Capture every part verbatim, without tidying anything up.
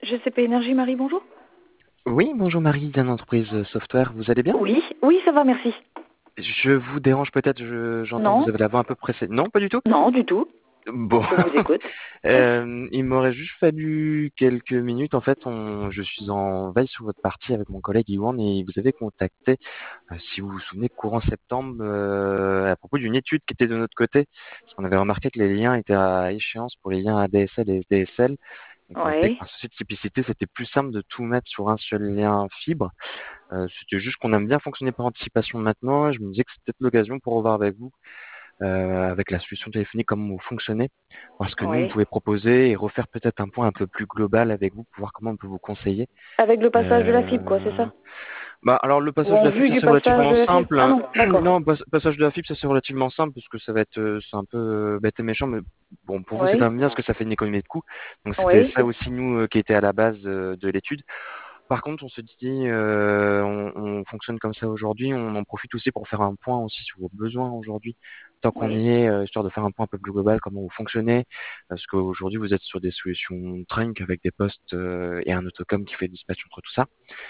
G C P Énergie, Marie, bonjour. Oui, bonjour Marie, d'un entreprise software, vous allez bien? Oui, oui, ça va, merci. Je vous dérange peut-être, je- j'entends que vous Non, avez la voix un peu pressée. Non, pas du tout? non, du tout. Bon, Je vous écoute. Euh, il m'aurait juste fallu quelques minutes. En fait, on, je suis en veille sur votre partie avec mon collègue Iwan et il vous avez contacté, euh, si vous vous souvenez, courant septembre, euh, à propos d'une étude qui était de notre côté, parce qu'on avait remarqué que les liens étaient à échéance pour les liens A D S L et S D S L, et qu'on était que Ouais. par souci de simplicité, c'était plus simple de tout mettre sur un seul lien fibre. Euh, c'était juste qu'on aime bien fonctionner par anticipation maintenant. Et je me disais que c'était peut-être l'occasion pour revoir avec vous, euh, avec la solution téléphonique, comment vous fonctionnez, parce que nous, on Ouais. pouvait proposer et refaire peut-être un point un peu plus global avec vous pour voir comment on peut vous conseiller. Avec le passage de la fibre, quoi, c'est Euh, ça? bah, alors le Ou passage de en la fibre, vue ça du c'est passage relativement de la fibre? simple. Ah hein. non, d'accord. Non, pas- passage de la fibre, ça c'est relativement simple parce que ça va être, euh, c'est un peu euh, bête et méchant, mais bon, pour vous c'est Ouais. quand même bien parce que ça fait une économie de coûts. Donc c'était Ouais. ça aussi nous euh, qui était à la base euh, de l'étude. Par contre, on se dit, euh, on, on fonctionne comme ça aujourd'hui, on en profite aussi pour faire un point aussi sur vos besoins aujourd'hui, tant qu'on Ouais. y est, euh, histoire de faire un point un peu plus global, comment vous fonctionnez, parce qu'aujourd'hui vous êtes sur des solutions Trunk avec des postes euh, et un autocom qui fait le dispatch entre tout ça.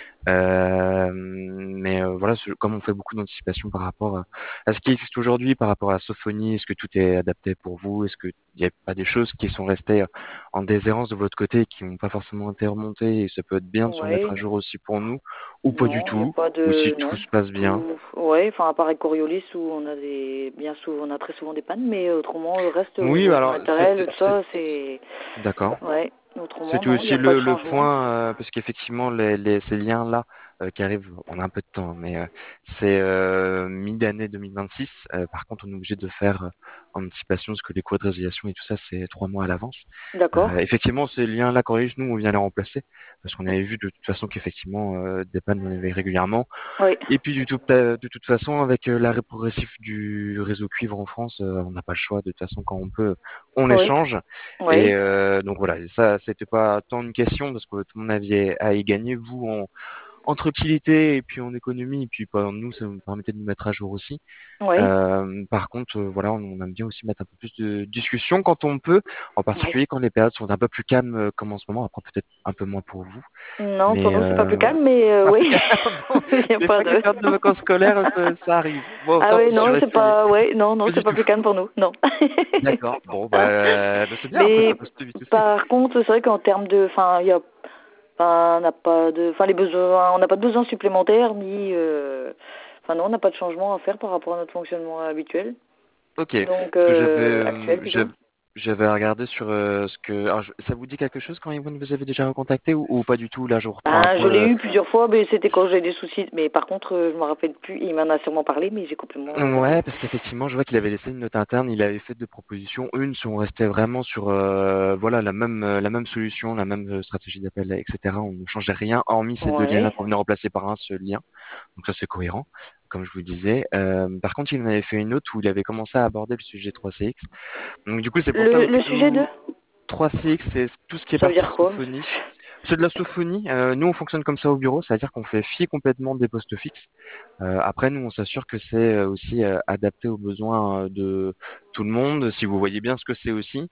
Euh, mais euh, voilà, ce- comme on fait beaucoup d'anticipation par rapport à, à ce qui existe aujourd'hui, par rapport à Sophonie, est-ce que tout est adapté pour vous? Est-ce qu'il n'y a pas des choses qui sont restées euh, en déshérence de votre côté et qui n'ont pas forcément été remontées et ça peut être bien de se remettre Ouais. à jour aussi pour nous, ou pas du Non, il n'y a tout, pas ou si de... tout Non. se passe bien. Tout... Ouais, enfin, à part avec Coriolis où on a des... Bien souvent, on a très souvent des pannes, mais autrement, le reste, au Oui, niveau du alors matériel, c'était, tout c'est- ça, c'est... d'accord. Ouais. Autrement, C'était non, il n'y aussi a pas de le, le changement. point, euh, parce qu'effectivement, les, les- ces liens-là euh, qui arrivent, on a un peu de temps, mais euh, c'est euh, mi-d'année deux mille vingt-six. Euh, par contre, on est obligé de faire euh, en anticipation, parce que les coûts de résiliation et tout ça, c'est trois mois à l'avance. D'accord. Euh, effectivement, ces liens-là, quand ils nous, on vient les remplacer, parce qu'on avait vu de toute façon qu'effectivement, euh, des pannes, on avait régulièrement. Oui. Et puis, du tout, de toute façon, avec euh, l'arrêt progressif du réseau cuivre en France, euh, on n'a pas le choix. De toute façon, quand on peut, on les Oui. change. Et Oui. euh, donc voilà, et ça, c'était pas tant une question parce que tout le monde avait à y gagner, vous en entre utilité et puis en économie, et puis bah, nous, ça nous permettait de nous mettre à jour aussi. Oui. Euh, par contre, euh, voilà, on, on aime bien aussi mettre un peu plus de discussion quand on peut, en Oui. particulier quand les périodes sont un peu plus calmes euh, comme en ce moment. Après, peut-être un peu moins pour vous, Non, pour mais nous, c'est pas plus euh, calme, mais euh, pas plus oui, calme. Bon, il n'y a des pas fois, que les de... périodes de vacances scolaires, ça, ça arrive. Bon, Ah tant oui, pis, je non, vais c'est essayer. pas... Ouais, non, non, Pas c'est du pas tout. plus calme pour nous, non. D'accord. Bon, bah, bah, c'est bien. Après, ça Mais passe plus vite aussi. par contre, c'est vrai qu'en termes de... Enfin, il y a... Enfin, on n'a pas de... Enfin, les besoins... On n'a pas de besoins supplémentaires, ni... euh, Enfin, non, on n'a pas de changement à faire par rapport à notre fonctionnement habituel. Ok, Donc, parce que j'avais euh, actuel euh, plutôt. j'av- j'avais regardé sur euh, ce que. Alors, je- ça vous dit quelque chose quand Yvonne vous avez déjà recontacté ou, ou pas du tout? Là, je reprends un Ben, peu. je l'ai euh, eu plusieurs fois, mais c'était quand j'ai des soucis. Mais par contre, euh, je me rappelle plus. Il m'en a sûrement parlé, mais j'ai complètement zappé. Ouais, parce qu'effectivement, je vois qu'il avait laissé une note interne. Il avait fait deux propositions. Une, si on restait vraiment sur euh, voilà la même euh, la même solution, la même euh, stratégie d'appel, et cetera. On ne changeait rien, hormis ces deux liens-là Ouais. qu'on venait remplacer par un seul lien. Donc ça, c'est cohérent, comme je vous disais. Euh, par contre, il en avait fait une autre où il avait commencé à aborder le sujet trois C X. Donc du coup, c'est pour ça Le, le aussi sujet de... nous. trois C X, c'est tout ce qui est Ça veut partie dire quoi? Sophonie. C'est de la Sophonie. Euh, nous, on fonctionne comme ça au bureau, c'est-à-dire qu'on fait fi complètement des postes fixes. Euh, après, nous, on s'assure que c'est euh, aussi euh, adapté aux besoins euh, de tout le monde. Si vous voyez bien ce que c'est aussi.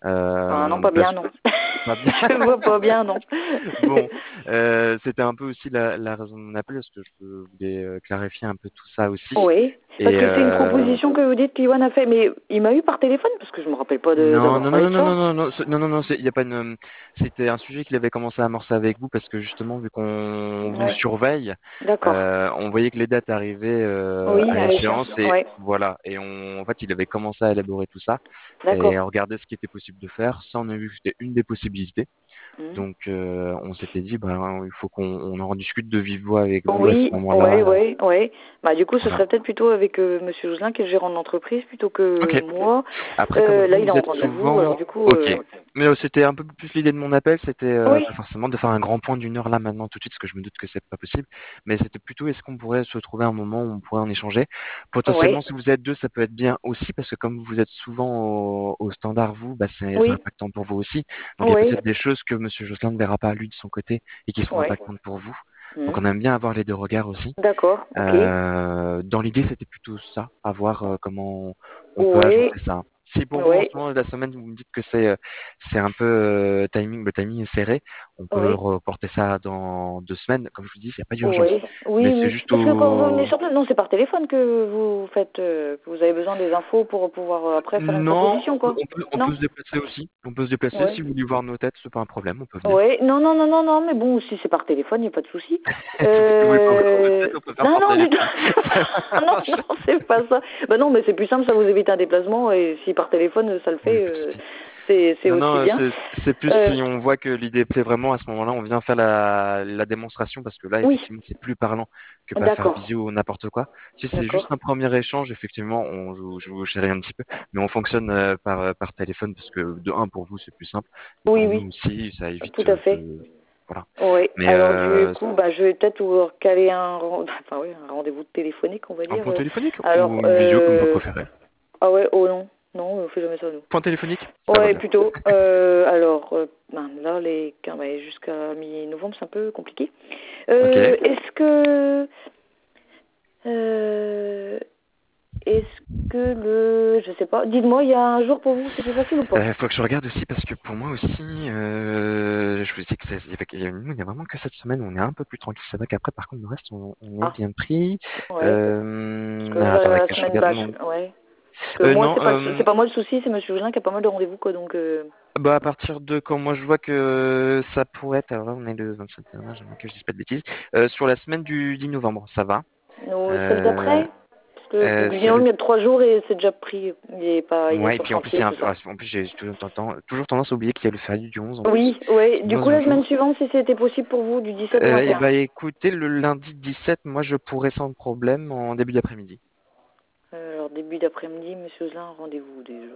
Ah non, Euh, pas donc là, bien, je- non. pas bien. Je vois pas bien, non. Bon, euh, c'était un peu aussi la, la raison de mon appel, parce que je voulais euh, clarifier un peu tout ça aussi. Oui, parce Et que c'est une euh, proposition que vous dites qu'Iwan a fait, mais il m'a eu par téléphone, parce que je me rappelle pas de- Non, d'avoir non, non, parlé non, de non, non, ça. non, non, c'est- non, non, non, c'est- il y a pas une. C'était un sujet qu'il avait commencé à amorcer avec vous parce que justement, vu qu'on vous Ouais, surveille, d'accord. euh, on voyait que les dates arrivaient euh, Oui, à à l'échéance. échéance et Ouais, voilà. Et on, en fait, il avait commencé à élaborer tout ça et d'accord. à regarder ce qui était possible de faire. Ça, on a vu que c'était une des possibilités. Hmm. Donc, euh, on s'était dit, ben, il faut qu'on on en discute de vive voix avec vous à ce Oui, ouais, moment-là. ouais, ouais. Bah du coup, ce Voilà. serait peut-être plutôt avec euh, Monsieur Joselin, qui est le gérant de l'entreprise, plutôt que Ok. moi. Après, comme Euh, là, vous, il est vous en êtes rendez-vous, alors souvent... du coup, Ok. euh, Mais euh, c'était un peu plus l'idée de mon appel, c'était euh, oui, pas forcément de faire un grand point d'une heure là maintenant tout de suite, parce que je me doute que c'est pas possible, mais c'était plutôt est-ce qu'on pourrait se trouver un moment où on pourrait en échanger. Potentiellement, ouais, si vous êtes deux, ça peut être bien aussi, parce que comme vous êtes souvent au, au standard, vous, bah c'est c'est oui, impactant pour vous aussi. Donc il y a oui, peut-être des choses que Monsieur Jocelyn ne verra pas lui de son côté et qui seront ouais. impactantes pour vous. Donc Hmm. on aime bien avoir les deux regards aussi. D'accord, ok. Euh, dans l'idée, c'était plutôt ça, à voir euh, comment on peut Ouais, agencer ça. Si pour vous, en ce ouais. moment, la semaine, vous me dites que c'est euh, c'est un peu euh, timing, le timing est serré, on peut Oui. reporter ça dans deux semaines. Comme je vous dis, il n'y a pas d'urgence. Oui, Mais oui, c'est oui. juste Parce que quand vous venez au... sur place, non, c'est par téléphone que vous faites, euh, que vous avez besoin des infos pour pouvoir euh, après faire une Non, proposition, on peut, quoi. on peut, on Non? peut se déplacer aussi. On peut se déplacer. Oui. Si vous voulez voir nos têtes, c'est pas un problème, on peut venir. Oui, non, non, non, non, non, mais bon, si c'est par téléphone, il n'y a pas de souci. Si vous voulez pas voir nos Euh... têtes, on peut faire Non, par non, du tout. téléphone. Ça Non, marche. non, c'est pas ça. Bah non, mais c'est plus simple, ça vous évite un déplacement, et si par téléphone, ça le Oui, fait, pas de euh, souci. c'est, c'est Non, non, aussi euh, bien. c'est c'est plus Euh, si on voit que l'idée plaît vraiment, à ce moment-là, on vient faire la, la démonstration parce que là, oui, effectivement, c'est plus parlant que pas faire d'accord, visio ou n'importe quoi. Si c'est d'accord. juste un premier échange, effectivement, on, je, vous je vous chéris un petit peu, mais on fonctionne euh, par, euh, par téléphone parce que de un, pour vous, c'est plus simple, et Oui, pour nous oui, aussi, ça tout évite à euh, fait. de, voilà. Oui, Mais alors du euh, coup, bah, je vais peut-être vous caler un, ren- enfin, oui, un rendez-vous téléphonique, on va un dire. point Euh, téléphonique ou Alors, une visio comme vous euh... préférez. ah ouais, oh non, non, on fait jamais ça, nous. Point téléphonique, ça va Ouais, bien. plutôt. Euh, alors, euh, ben, là, les, quand même, jusqu'à mi-novembre, c'est un peu compliqué. Ok. Euh, est-ce que, euh, est-ce que le, je sais pas, dites-moi, il y a un jour pour vous, c'est plus facile ou pas? Il faut que je regarde aussi parce que pour moi aussi, euh, je vous dis que c'est, il y a, il y a- nous, il y a vraiment que cette semaine où on est un peu plus tranquille. C'est vrai qu'après, par contre, le reste, on, on est Ah, bien pris. ouais. Parce Euh, que alors, attendez, la que je semaine, regarde bah, mon. je- ouais. Parce que Euh, moi, non, c'est pas, le- c'est euh, pas moi le souci, c'est Monsieur Gelin qui a pas mal de rendez-vous, quoi, donc, euh, bah à partir de quand moi je vois que ça pourrait être, alors là, on est le vingt-sept, j'aimerais que je dise pas de bêtises. Euh, sur la semaine du dix novembre, ça va. nous, celle Euh, d'après, parce que euh, Guillaume, il celle- y a trois jours et c'est déjà pris, il est pas, il est Ouais, et sur puis en plus, il y chantier, a un- tout ça. ouais, en plus j'ai toujours tendance, toujours tendance à oublier qu'il y a le férié du onze en plus, Oui, ouais. Du dans coup, ce la semaine jour. suivante, si c'était possible pour vous, du dix-sept au Euh, et vingt et un. bah écoutez, le lundi dix-sept, moi je pourrais sans problème en début d'après-midi. Euh, alors, début d'après-midi, Monsieur Gelin, rendez-vous déjà.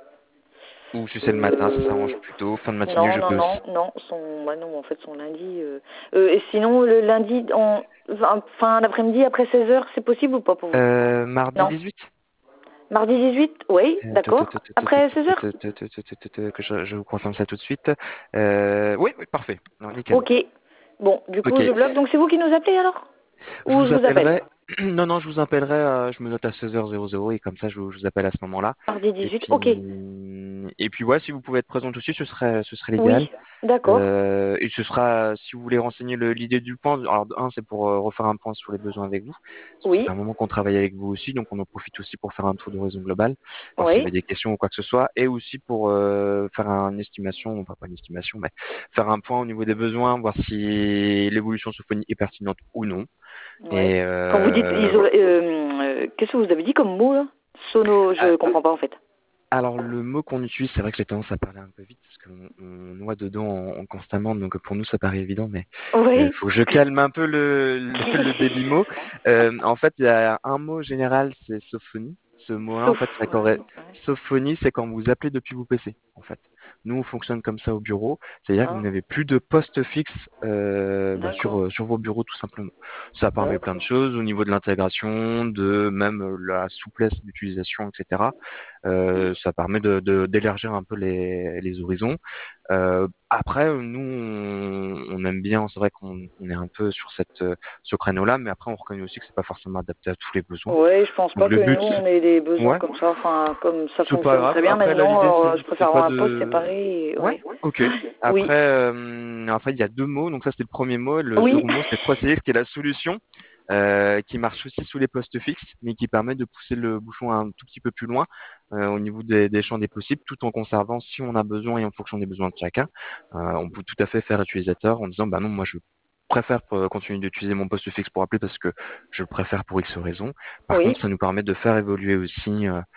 Ou si c'est le matin, ça Euh... s'arrange plutôt. Fin de matinée, Non, je non, peux aussi. non, non, son, bah non, en fait, son lundi. Euh... Euh, et sinon, le lundi, en fin fin d'après-midi, après seize heures, c'est possible ou pas pour vous? Euh, mardi Non. dix-huit? Mardi dix-huit, oui, Euh, tu- tu- d'accord. tu- tu- tu- tu- Après tu- seize tu- heures. tu- tu- tu- tu- tu- tu- tu- que je, je vous confirme ça tout de suite. Euh, oui, oui, parfait. Non, nickel. Ok. Bon, du coup, je Ok. bloque. Donc, c'est vous qui nous appelez alors? Je Ou vous je vous appelle? appellerai. Non, non, je vous appellerai. Euh, je me note à seize heures et comme ça, je, vous je vous appelle à ce moment-là. Mardi Et dix-huit, ok. puis, et puis, ouais, si vous pouvez être présente aussi, ce serait, ce serait l'idéal. Oui, d'accord. Euh, et ce sera, si vous voulez renseigner le- l'idée du point, alors de un, c'est pour euh, refaire un point sur les besoins avec vous, parce que ça fait Oui, un moment qu'on travaille avec vous aussi, donc on en profite aussi pour faire un tour d'horizon global, voir s'il y oui, avait des questions ou quoi que ce soit, et aussi pour euh, faire une estimation, enfin pas une estimation, mais faire un point au niveau des besoins, voir si l'évolution Symfony est pertinente ou non. oui. Et Quand vous dites euh, voilà. isola... euh, euh, qu'est-ce que vous avez dit comme mot là? Sono, je comprends pas en fait. Alors le mot qu'on utilise, c'est vrai que j'ai tendance à parler un peu vite parce qu'on on noie dedans en, en constamment, donc pour nous ça paraît évident, mais il Oui. faut que je calme un peu le, le, le débit mot. Euh, en fait, il y a un mot général, c'est sophonie. Ce mot-là, en Sauf, fait, c'est quand ouais, ouais. sophonie, c'est quand vous appelez depuis vos P C. En fait, nous on fonctionne comme ça au bureau, c'est-à-dire que vous Ah, n'avez plus de poste fixe euh, bah, sur d'accord, euh, sur vos bureaux tout simplement. Ça permet plein de d'accord. choses au niveau de l'intégration, de même euh, la souplesse d'utilisation, et cetera. Euh, ça permet de, de- d'élargir un peu les, les horizons. Euh, après, nous, on, on aime bien, c'est vrai qu'on on est un peu sur cette, euh, ce créneau-là, mais après, on reconnaît aussi que c'est pas forcément adapté à tous les besoins. Ouais, je pense Donc pas le que nous but, on ait des besoins ouais, comme ça. Enfin, comme ça c'est pas fonctionne grave. très bien Après, là, maintenant. l'idée, Alors, c'est, euh, je préfère c'est pas avoir un poste de, séparé. Et... ouais, Ouais. ok. Oui, Après, euh, en fait, il y a deux mots. Donc ça, c'était le premier mot. Le oui, second mot, c'est trois C X, qui est la solution, euh, qui marche aussi sous les postes fixes, mais qui permet de pousser le bouchon un tout petit peu plus loin euh, au niveau des, des champs des possibles, tout en conservant, si on a besoin et en fonction des besoins de chacun, euh, on peut tout à fait faire utilisateur en disant, bah non, moi je préfère euh, continuer d'utiliser mon poste fixe pour appeler parce que je le préfère pour X raisons. Par contre, oui. ça nous permet de faire évoluer aussi euh,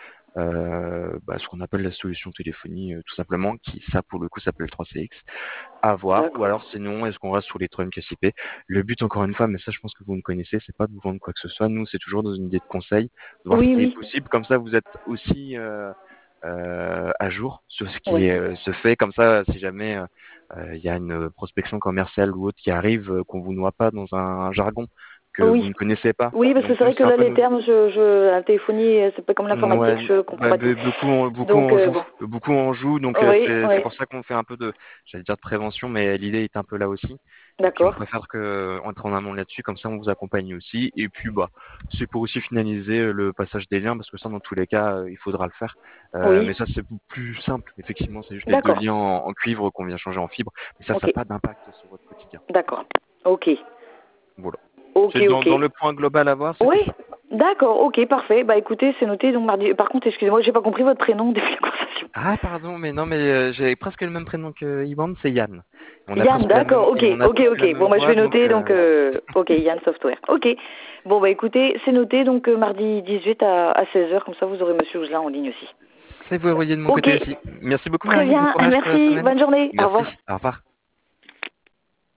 euh, bah, ce qu'on appelle la solution téléphonie, euh, tout simplement, qui ça pour le coup s'appelle trois C X, à voir, ou D'accord. alors sinon est-ce qu'on reste sur les trunks S I P. Le but encore une fois, mais ça je pense que vous me connaissez, c'est pas de vous vendre quoi que ce soit, nous c'est toujours dans une idée de conseil, de voir ce Oui, qui est oui, possible, comme ça vous êtes aussi euh, euh, à jour sur ce qui oui. euh, se fait, comme ça si jamais euh, euh, il y a une prospection commerciale ou autre qui arrive, euh, qu'on vous noie pas dans un jargon, que vous Oui. ne connaissez pas. Oui, parce que Donc c'est nous, vrai que c'est un là, peu les nous. termes, je, je, la téléphonie, euh, c'est pas comme l'informatique, Ouais, je comprends bah, pas tout. be- beaucoup, en- beaucoup Donc, en euh, jouent, bon. beaucoup en jouent. Donc euh, Oui, c'est oui. c'est pour ça qu'on fait un peu de, j'allais dire de prévention, mais l'idée est un peu là aussi. Et puis on D'accord. préfère que entrer en amont là-dessus, comme ça on vous accompagne aussi. Et puis bah c'est pour aussi finaliser euh, le passage des liens, parce que ça dans tous les cas euh, il faudra le faire. Euh, Oui. mais ça c'est plus simple. Effectivement, c'est juste les deux D'accord. liens en, en cuivre qu'on vient changer en fibre. Mais ça, ça n'a Ok. pas d'impact sur votre quotidien. D'accord. Ok. Voilà. Ok, C'est dans, ok. dans le point global à voir, c'était Oui. ça. D'accord. Ok, parfait. Bah écoutez, c'est noté. Donc mardi. Par contre, excusez-moi, j'ai pas compris votre prénom depuis la conversation. Ah pardon, mais non, mais euh, j'ai presque le même prénom que Yvan, c'est Yann. On a Yann, presque la même, d'accord. Ok, et on a ok, presque la ok. même Bon, bah je voix, vais donc noter. euh, Donc, euh, ok, Yann Software. Ok. Bon, bah écoutez, c'est noté. Donc euh, mardi dix-huit à, à seize heures. Comme ça, vous aurez Monsieur Ouzelin en ligne aussi. c'est verrouillé de mon Ok. côté aussi. Merci beaucoup Très Marie, bon bien. courage pour la Merci. semaine. Bonne journée. Au revoir. Merci, au revoir.